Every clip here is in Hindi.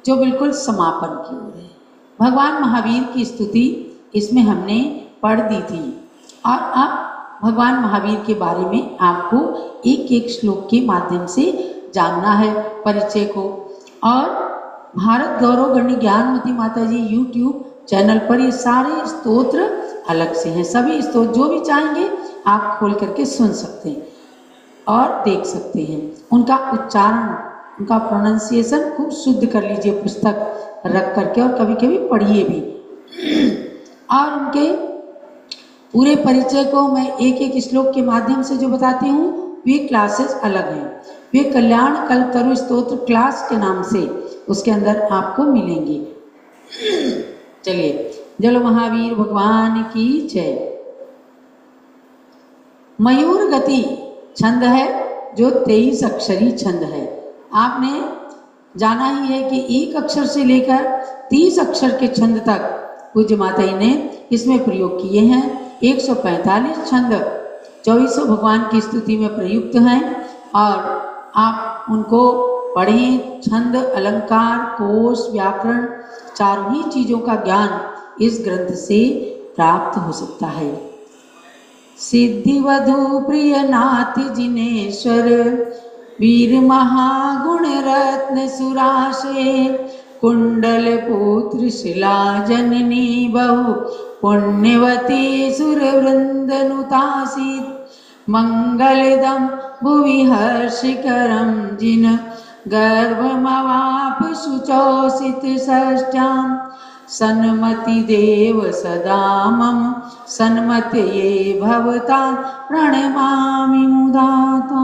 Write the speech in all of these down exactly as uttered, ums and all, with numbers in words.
जो बिल्कुल समापन की ओर है। भगवान महावीर की स्तुति इसमें हमने पढ़ दी थी और अब भगवान महावीर के बारे में आपको एक एक श्लोक के माध्यम से जानना है परिचय को। और भारत गौरव गणी ज्ञानमती माता जी यूट्यूब चैनल पर ये सारे स्तोत्र अलग से हैं। सभी स्तोत्र जो भी चाहेंगे आप खोल करके सुन सकते हैं और देख सकते हैं। उनका उच्चारण, उनका प्रोनाउंसिएशन खूब शुद्ध कर लीजिए पुस्तक रख करके और कभी कभी पढ़िए भी। और उनके पूरे परिचय को मैं एक एक श्लोक के माध्यम से जो बताती हूँ वे क्लासेस अलग हैं। वे कल्याण कल्पतरु स्तोत्र क्लास के नाम से उसके अंदर आपको मिलेंगी। चलिए, जलो महावीर भगवान की जय। मयूर गति छंद है जो तेईस अक्षरी छंद है। आपने जाना ही है कि एक अक्षर से लेकर तीस अक्षर के छंद तक पूज्य माता जी ने इसमें प्रयोग किए हैं। एक सौ पैंतालीस छंद चौबीसों भगवान की स्तुति में प्रयुक्त हैं और आप उनको पढ़ें। छंद, अलंकार, कोश, व्याकरण चारों ही चीजों का ज्ञान इस ग्रंथ से प्राप्त हो सकता है। सिद्धिवधु प्रिय नाथ जिनेश्वर वीर महागुण रत्न सुराशे कुंडल पुत्र शिला जननी बहु पुण्यवती सुर वृंद नुतासित मंगलदम भुवि हर्षकरम जिन गर्भमवाप सुचोषित षष्ठ्याम सन्मति देव सदा मम सन्मतये भवता प्रणमामि मुदाता।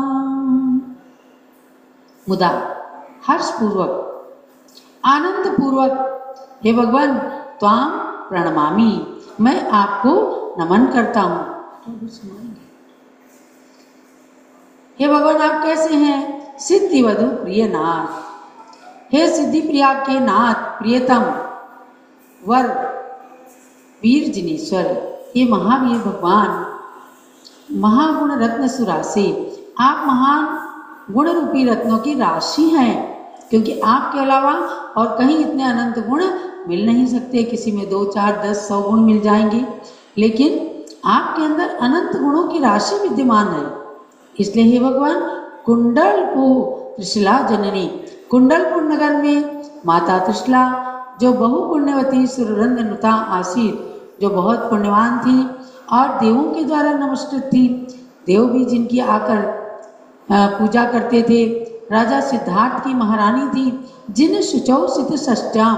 मुदा हर्षपूर्वक आनंद पूर्वक हे भगवान त्वाम प्रणमामि, मैं आपको नमन करता हूँ। हे भगवान आप कैसे हैं? सिद्धिवधु प्रिय नाथ, हे सिद्धि प्रिया के नाथ प्रियतम वर वीर जिनेश्वर, ये महावीर भगवान महागुण रत्न सुरासे, आप महान गुण रूपी रत्नों की राशि हैं, क्योंकि आपके अलावा और कहीं इतने अनंत गुण मिल नहीं सकते। किसी में दो चार दस सौ गुण मिल जाएंगे, लेकिन आपके अंदर अनंत गुणों की राशि विद्यमान है। इसलिए हे भगवान कुंडलपुर त्रिशला जननी, कुंडलपुर नगर में माता त्रिशला जो बहु पुण्यवती सुरवृंद नुता आसीत, जो बहुत पुण्यवान थी और देवों के द्वारा नमस्कृत थी। देव भी जिनकी आकर पूजा करते थे। राजा सिद्धार्थ की महारानी थी, जिन सुचौसित षष्ठ्याम,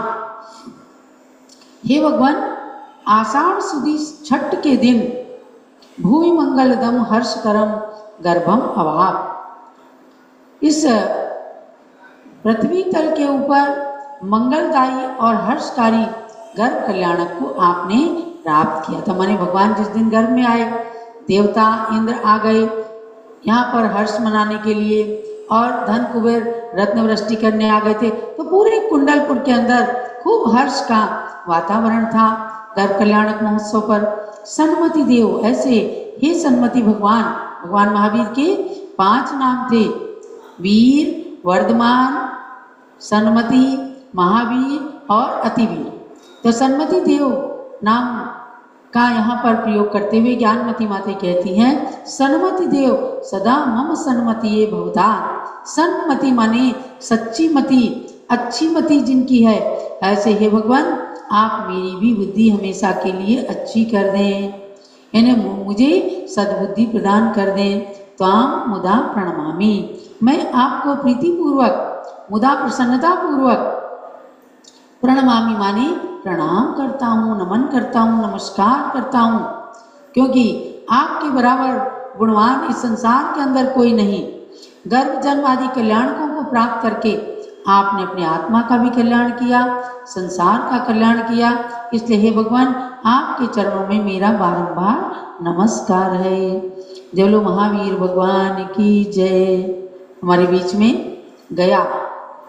हे भगवान आषाढ़ सुदी छठ के दिन भूमि मंगलदम हर्षकरम गर्भम अवाप, इस पृथ्वी तल के ऊपर मंगलदायी और हर्षकारी गर्भ कल्याणक को आपने प्राप्त किया था। माने भगवान जिस दिन गर्भ में आए, देवता इंद्र आ गए यहाँ पर हर्ष मनाने के लिए और धन कुबेर रत्न वृष्टि करने आ गए थे, तो पूरे कुंडलपुर के अंदर खूब हर्ष का वातावरण था गर्भ कल्याणक महोत्सव पर। सन्मति देव, ऐसे हे सन्मति भगवान, भगवान महावीर के पांच नाम थे, वीर, वर्धमान, सन्मति, महावीर और अतिवीर। तो सन्मति देव नाम का यहाँ पर प्रयोग करते हुए ज्ञानमती माता कहती हैं, सन्मति देव सदा मम सन्मति भवता। सन्मति माने सच्ची मति, अच्छी मति जिनकी है, ऐसे हे भगवान आप मेरी भी बुद्धि हमेशा के लिए अच्छी कर दें, यानी मुझे सद्बुद्धि प्रदान कर दें। त्वाम मुदा प्रणमामि, मैं आपको प्रीतिपूर्वक, मुदा प्रसन्नता पूर्वक, प्रणमामि माने प्रणाम करता हूँ, नमन करता हूँ, नमस्कार करता हूँ, क्योंकि आपके बराबर गुणवान इस संसार के अंदर कोई नहीं। गर्भ जन्म आदि कल्याणकों को प्राप्त करके आपने अपने आत्मा का भी कल्याण किया, संसार का कल्याण किया। इसलिए हे भगवान आपके चरणों में मेरा बारंबार नमस्कार है। जय बोलो महावीर भगवान की जय। हमारे बीच में गया